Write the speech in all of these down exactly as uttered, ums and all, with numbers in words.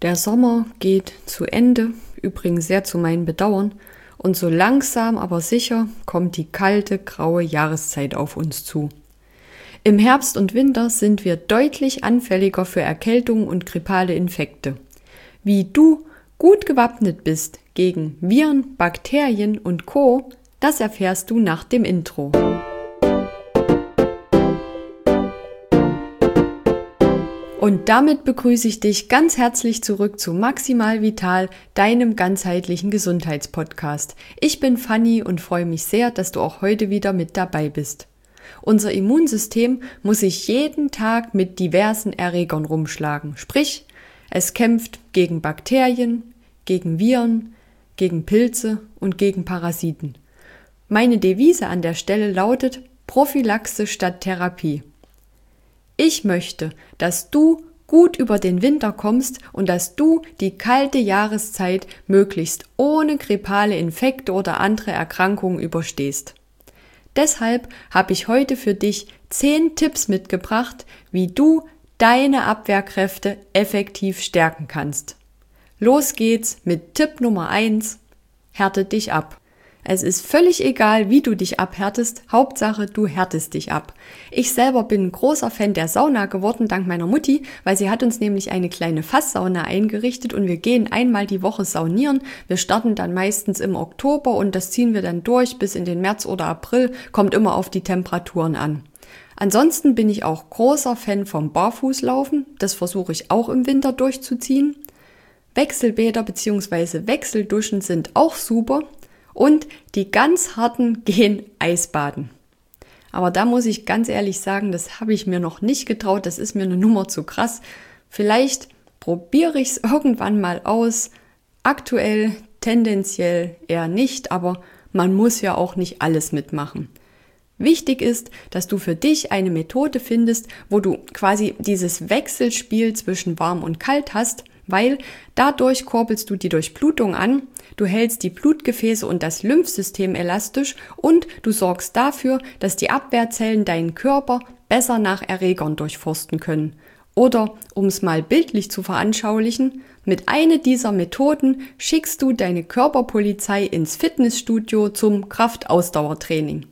Der Sommer geht zu Ende, übrigens sehr zu meinem Bedauern, und so langsam aber sicher kommt die kalte, graue Jahreszeit auf uns zu. Im Herbst und Winter sind wir deutlich anfälliger für Erkältungen und grippale Infekte. Wie du gut gewappnet bist gegen Viren, Bakterien und Co., das erfährst du nach dem Intro. Und damit begrüße ich dich ganz herzlich zurück zu Maximal Vital, deinem ganzheitlichen Gesundheitspodcast. Ich bin Fanny und freue mich sehr, dass du auch heute wieder mit dabei bist. Unser Immunsystem muss sich jeden Tag mit diversen Erregern rumschlagen. Sprich, es kämpft gegen Bakterien, gegen Viren, gegen Pilze und gegen Parasiten. Meine Devise an der Stelle lautet Prophylaxe statt Therapie. Ich möchte, dass du gut über den Winter kommst und dass du die kalte Jahreszeit möglichst ohne grippale Infekte oder andere Erkrankungen überstehst. Deshalb habe ich heute für dich zehn Tipps mitgebracht, wie du deine Abwehrkräfte effektiv stärken kannst. Los geht's mit Tipp Nummer eins: Härte dich ab. Es ist völlig egal, wie du dich abhärtest, Hauptsache du härtest dich ab. Ich selber bin ein großer Fan der Sauna geworden, dank meiner Mutti, weil sie hat uns nämlich eine kleine Fasssauna eingerichtet und wir gehen einmal die Woche saunieren. Wir starten dann meistens im Oktober und das ziehen wir dann durch bis in den März oder April, kommt immer auf die Temperaturen an. Ansonsten bin ich auch großer Fan vom Barfußlaufen, das versuche ich auch im Winter durchzuziehen. Wechselbäder bzw. Wechselduschen sind auch super. Und die ganz harten gehen Eisbaden. Aber da muss ich ganz ehrlich sagen, das habe ich mir noch nicht getraut, das ist mir eine Nummer zu krass. Vielleicht probiere ich es irgendwann mal aus. Aktuell tendenziell eher nicht, aber man muss ja auch nicht alles mitmachen. Wichtig ist, dass du für dich eine Methode findest, wo du quasi dieses Wechselspiel zwischen warm und kalt hast, weil dadurch kurbelst du die Durchblutung an, du hältst die Blutgefäße und das Lymphsystem elastisch und du sorgst dafür, dass die Abwehrzellen deinen Körper besser nach Erregern durchforsten können. Oder, um es mal bildlich zu veranschaulichen, mit einer dieser Methoden schickst du deine Körperpolizei ins Fitnessstudio zum Kraftausdauertraining.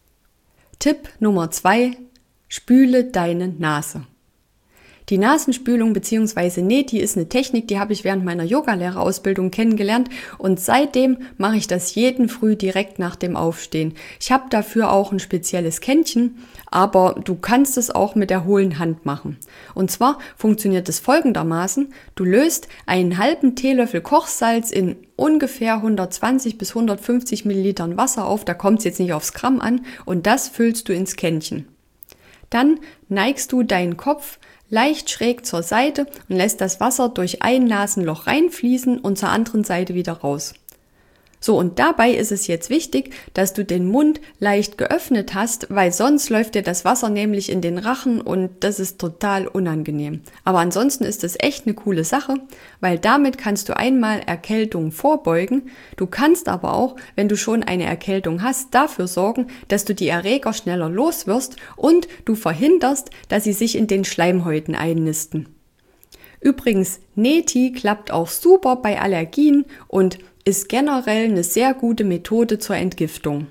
Tipp Nummer zwei: Spüle deine Nase. Die Nasenspülung bzw. Neti ist eine Technik, die habe ich während meiner Yogalehrerausbildung kennengelernt und seitdem mache ich das jeden Früh direkt nach dem Aufstehen. Ich habe dafür auch ein spezielles Kännchen, aber du kannst es auch mit der hohlen Hand machen. Und zwar funktioniert es folgendermaßen: Du löst einen halben Teelöffel Kochsalz in ungefähr hundertzwanzig bis hundertfünfzig Millilitern Wasser auf, da kommt es jetzt nicht aufs Gramm an, und das füllst du ins Kännchen. Dann neigst du deinen Kopf leicht schräg zur Seite und lässt das Wasser durch ein Nasenloch reinfließen und zur anderen Seite wieder raus. So, und dabei ist es jetzt wichtig, dass du den Mund leicht geöffnet hast, weil sonst läuft dir das Wasser nämlich in den Rachen und das ist total unangenehm. Aber ansonsten ist es echt eine coole Sache, weil damit kannst du einmal Erkältungen vorbeugen. Du kannst aber auch, wenn du schon eine Erkältung hast, dafür sorgen, dass du die Erreger schneller los wirst und du verhinderst, dass sie sich in den Schleimhäuten einnisten. Übrigens, Neti klappt auch super bei Allergien und ist generell eine sehr gute Methode zur Entgiftung.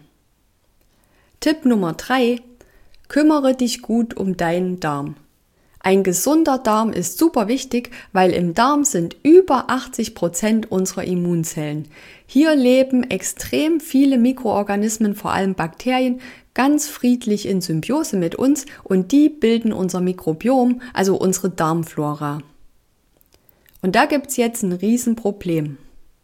Tipp Nummer drei: Kümmere dich gut um deinen Darm. Ein gesunder Darm ist super wichtig, weil im Darm sind über achtzig Prozent unserer Immunzellen. Hier leben extrem viele Mikroorganismen, vor allem Bakterien, ganz friedlich in Symbiose mit uns und die bilden unser Mikrobiom, also unsere Darmflora. Und da gibt's jetzt ein Riesenproblem.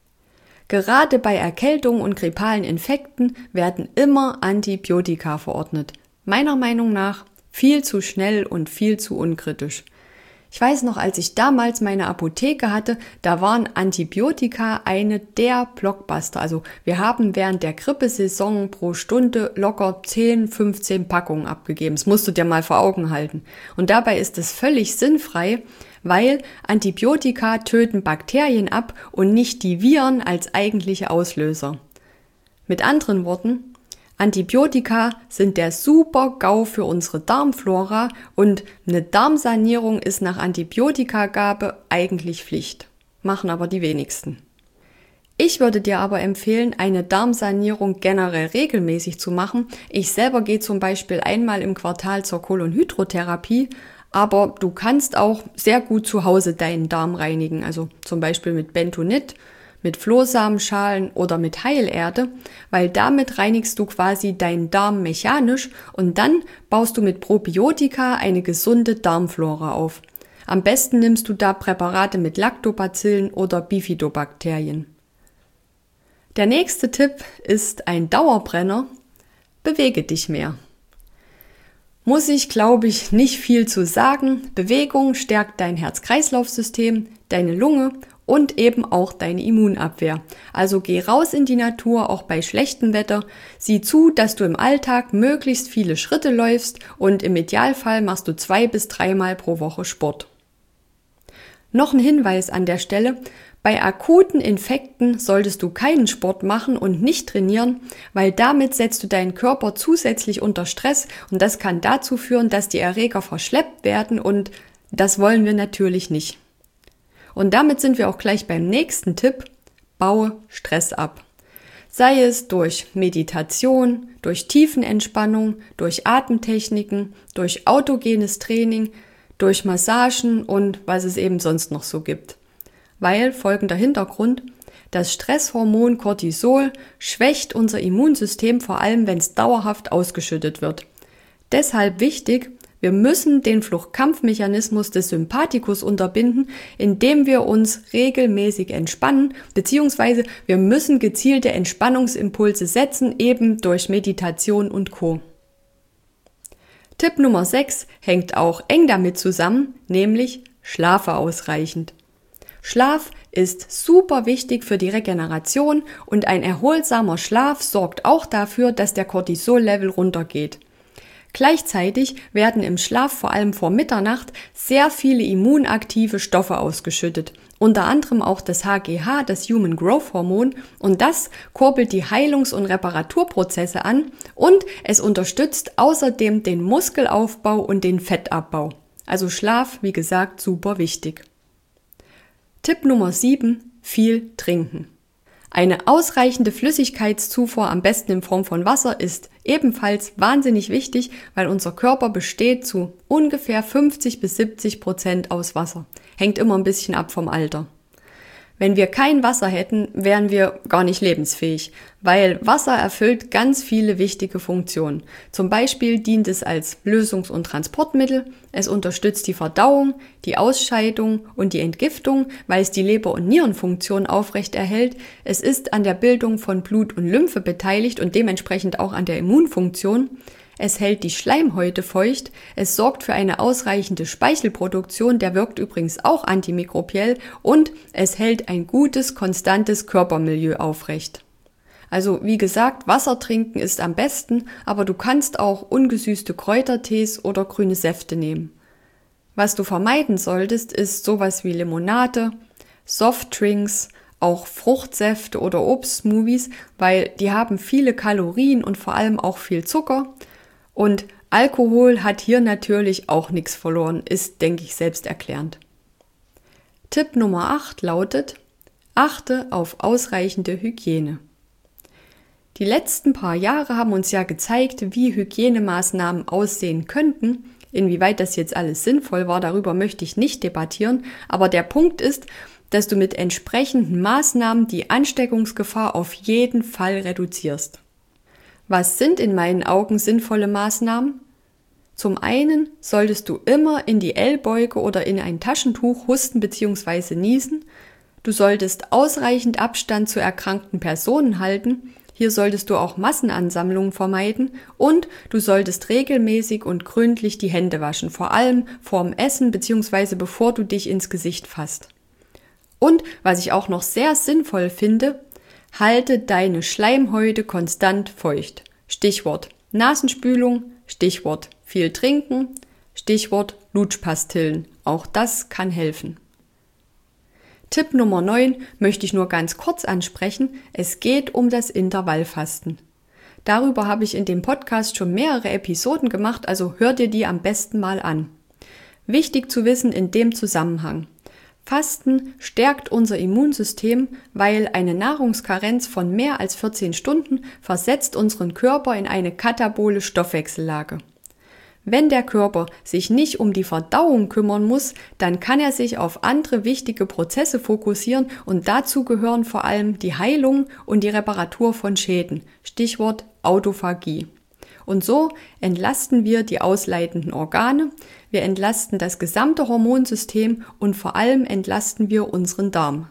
Gerade bei Erkältungen und grippalen Infekten werden immer Antibiotika verordnet. Meiner Meinung nach viel zu schnell und viel zu unkritisch. Ich weiß noch, als ich damals meine Apotheke hatte, da waren Antibiotika eine der Blockbuster. Also wir haben während der Grippesaison pro Stunde locker zehn, fünfzehn Packungen abgegeben. Das musst du dir mal vor Augen halten. Und dabei ist es völlig sinnfrei, weil Antibiotika töten Bakterien ab und nicht die Viren als eigentliche Auslöser. Mit anderen Worten, Antibiotika sind der Super-GAU für unsere Darmflora und eine Darmsanierung ist nach Antibiotikagabe eigentlich Pflicht. machen aber die wenigsten. Ich würde dir aber empfehlen, eine Darmsanierung generell regelmäßig zu machen. Ich selber gehe zum Beispiel einmal im Quartal zur Kolonhydrotherapie, aber du kannst auch sehr gut zu Hause deinen Darm reinigen, also zum Beispiel mit Bentonit, mit Flohsamenschalen oder mit Heilerde, weil damit reinigst du quasi deinen Darm mechanisch und dann baust du mit Probiotika eine gesunde Darmflora auf. Am besten nimmst du da Präparate mit Lactobacillen oder Bifidobakterien. Der nächste Tipp ist ein Dauerbrenner: Bewege dich mehr. Muss ich, glaube ich, nicht viel zu sagen. Bewegung stärkt dein Herz-Kreislauf-System, deine Lunge und eben auch deine Immunabwehr. Also geh raus in die Natur, auch bei schlechtem Wetter. Sieh zu, dass du im Alltag möglichst viele Schritte läufst und im Idealfall machst du zwei bis dreimal pro Woche Sport. Noch ein Hinweis an der Stelle: Bei akuten Infekten solltest du keinen Sport machen und nicht trainieren, weil damit setzt du deinen Körper zusätzlich unter Stress und das kann dazu führen, dass die Erreger verschleppt werden und das wollen wir natürlich nicht. Und damit sind wir auch gleich beim nächsten Tipp: Baue Stress ab. Sei es durch Meditation, durch Tiefenentspannung, durch Atemtechniken, durch autogenes Training, durch Massagen und was es eben sonst noch so gibt. Weil folgender Hintergrund: Das Stresshormon Cortisol schwächt unser Immunsystem, vor allem wenn es dauerhaft ausgeschüttet wird. Deshalb wichtig: Wir müssen den Fluchtkampfmechanismus des Sympathikus unterbinden, indem wir uns regelmäßig entspannen, beziehungsweise wir müssen gezielte Entspannungsimpulse setzen, eben durch Meditation und Co. Tipp Nummer sechs hängt auch eng damit zusammen, nämlich schlafe ausreichend. Schlaf ist super wichtig für die Regeneration und ein erholsamer Schlaf sorgt auch dafür, dass der Cortisol-Level runtergeht. Gleichzeitig werden im Schlaf vor allem vor Mitternacht sehr viele immunaktive Stoffe ausgeschüttet, unter anderem auch das H G H, das Human Growth Hormon, und das kurbelt die Heilungs- und Reparaturprozesse an und es unterstützt außerdem den Muskelaufbau und den Fettabbau. Also Schlaf, wie gesagt, super wichtig. Tipp Nummer sieben: Viel trinken. Eine ausreichende Flüssigkeitszufuhr, am besten in Form von Wasser, ist ebenfalls wahnsinnig wichtig, weil unser Körper besteht zu ungefähr fünfzig bis siebzig Prozent aus Wasser. Hängt immer ein bisschen ab vom Alter. Wenn wir kein Wasser hätten, wären wir gar nicht lebensfähig, weil Wasser erfüllt ganz viele wichtige Funktionen. Zum Beispiel dient es als Lösungs- und Transportmittel, es unterstützt die Verdauung, die Ausscheidung und die Entgiftung, weil es die Leber- und Nierenfunktion aufrechterhält. Es ist an der Bildung von Blut und Lymphe beteiligt und dementsprechend auch an der Immunfunktion. Es hält die Schleimhäute feucht, es sorgt für eine ausreichende Speichelproduktion, der wirkt übrigens auch antimikrobiell, und es hält ein gutes, konstantes Körpermilieu aufrecht. Also wie gesagt, Wasser trinken ist am besten, aber du kannst auch ungesüßte Kräutertees oder grüne Säfte nehmen. Was du vermeiden solltest, ist sowas wie Limonade, Softdrinks, auch Fruchtsäfte oder Obstsmoothies, weil die haben viele Kalorien und vor allem auch viel Zucker. Und Alkohol hat hier natürlich auch nichts verloren, ist, denke ich, selbsterklärend. Tipp Nummer acht lautet: Achte auf ausreichende Hygiene. Die letzten paar Jahre haben uns ja gezeigt, wie Hygienemaßnahmen aussehen könnten. Inwieweit das jetzt alles sinnvoll war, darüber möchte ich nicht debattieren, aber der Punkt ist, dass du mit entsprechenden Maßnahmen die Ansteckungsgefahr auf jeden Fall reduzierst. Was sind in meinen Augen sinnvolle Maßnahmen? Zum einen solltest du immer in die Ellbeuge oder in ein Taschentuch husten bzw. niesen. Du solltest ausreichend Abstand zu erkrankten Personen halten. Hier solltest du auch Massenansammlungen vermeiden und du solltest regelmäßig und gründlich die Hände waschen, vor allem vorm Essen bzw. bevor du dich ins Gesicht fasst. Und was ich auch noch sehr sinnvoll finde: Halte deine Schleimhäute konstant feucht. Stichwort Nasenspülung, Stichwort viel trinken, Stichwort Lutschpastillen. Auch das kann helfen. Tipp Nummer neun möchte ich nur ganz kurz ansprechen. Es geht um das Intervallfasten. Darüber habe ich in dem Podcast schon mehrere Episoden gemacht, also hör dir die am besten mal an. Wichtig zu wissen in dem Zusammenhang: Fasten stärkt unser Immunsystem, weil eine Nahrungskarenz von mehr als vierzehn Stunden versetzt unseren Körper in eine katabole Stoffwechsellage. Wenn der Körper sich nicht um die Verdauung kümmern muss, dann kann er sich auf andere wichtige Prozesse fokussieren und dazu gehören vor allem die Heilung und die Reparatur von Schäden, Stichwort Autophagie. Und so entlasten wir die ausleitenden Organe, wir entlasten das gesamte Hormonsystem und vor allem entlasten wir unseren Darm.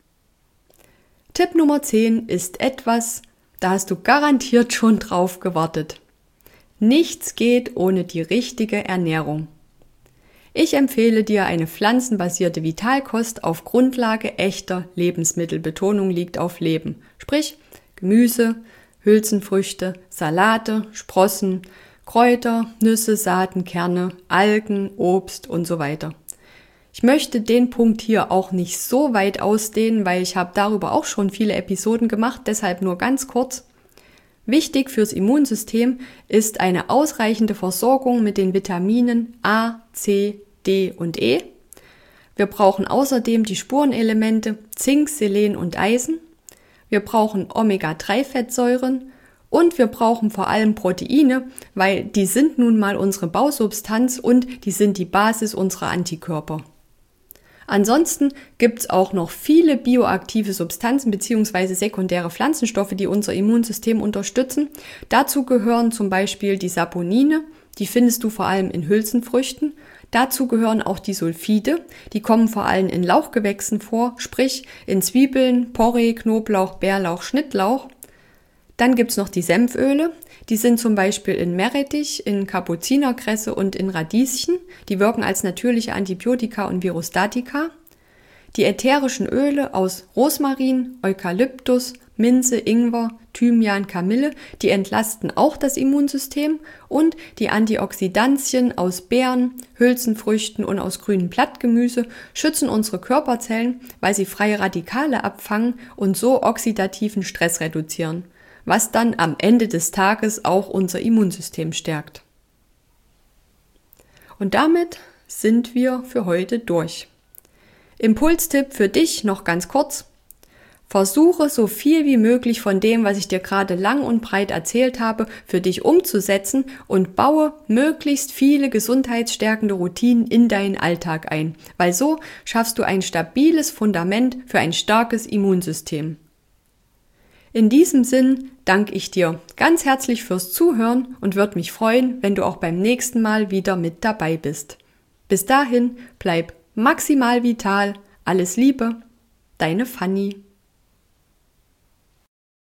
Tipp Nummer zehn ist etwas, da hast du garantiert schon drauf gewartet. Nichts geht ohne die richtige Ernährung. Ich empfehle dir eine pflanzenbasierte Vitalkost auf Grundlage echter Lebensmittel. Betonung liegt auf Leben. Sprich Gemüse, Hülsenfrüchte, Salate, Sprossen, Kräuter, Nüsse, Saaten, Kerne, Algen, Obst und so weiter. Ich möchte den Punkt hier auch nicht so weit ausdehnen, weil ich habe darüber auch schon viele Episoden gemacht, deshalb nur ganz kurz. Wichtig fürs Immunsystem ist eine ausreichende Versorgung mit den Vitaminen A, C, D und E. Wir brauchen außerdem die Spurenelemente Zink, Selen und Eisen. Wir brauchen Omega drei Fettsäuren und wir brauchen vor allem Proteine, weil die sind nun mal unsere Bausubstanz und die sind die Basis unserer Antikörper. Ansonsten gibt es auch noch viele bioaktive Substanzen bzw. sekundäre Pflanzenstoffe, die unser Immunsystem unterstützen. Dazu gehören zum Beispiel die Saponine, die findest du vor allem in Hülsenfrüchten. Dazu gehören auch die Sulfide, die kommen vor allem in Lauchgewächsen vor, sprich in Zwiebeln, Porree, Knoblauch, Bärlauch, Schnittlauch. Dann gibt's noch die Senföle, die sind zum Beispiel in Meerrettich, in Kapuzinerkresse und in Radieschen. Die wirken als natürliche Antibiotika und Virostatika. Die ätherischen Öle aus Rosmarin, Eukalyptus, Minze, Ingwer, Thymian, Kamille, die entlasten auch das Immunsystem und die Antioxidantien aus Beeren, Hülsenfrüchten und aus grünem Blattgemüse schützen unsere Körperzellen, weil sie freie Radikale abfangen und so oxidativen Stress reduzieren, was dann am Ende des Tages auch unser Immunsystem stärkt. Und damit sind wir für heute durch. Impulstipp für dich noch ganz kurz. Versuche so viel wie möglich von dem, was ich dir gerade lang und breit erzählt habe, für dich umzusetzen und baue möglichst viele gesundheitsstärkende Routinen in deinen Alltag ein, weil so schaffst du ein stabiles Fundament für ein starkes Immunsystem. In diesem Sinn danke ich dir ganz herzlich fürs Zuhören und würde mich freuen, wenn du auch beim nächsten Mal wieder mit dabei bist. Bis dahin, bleib maximal vital. Alles Liebe, deine Fanny.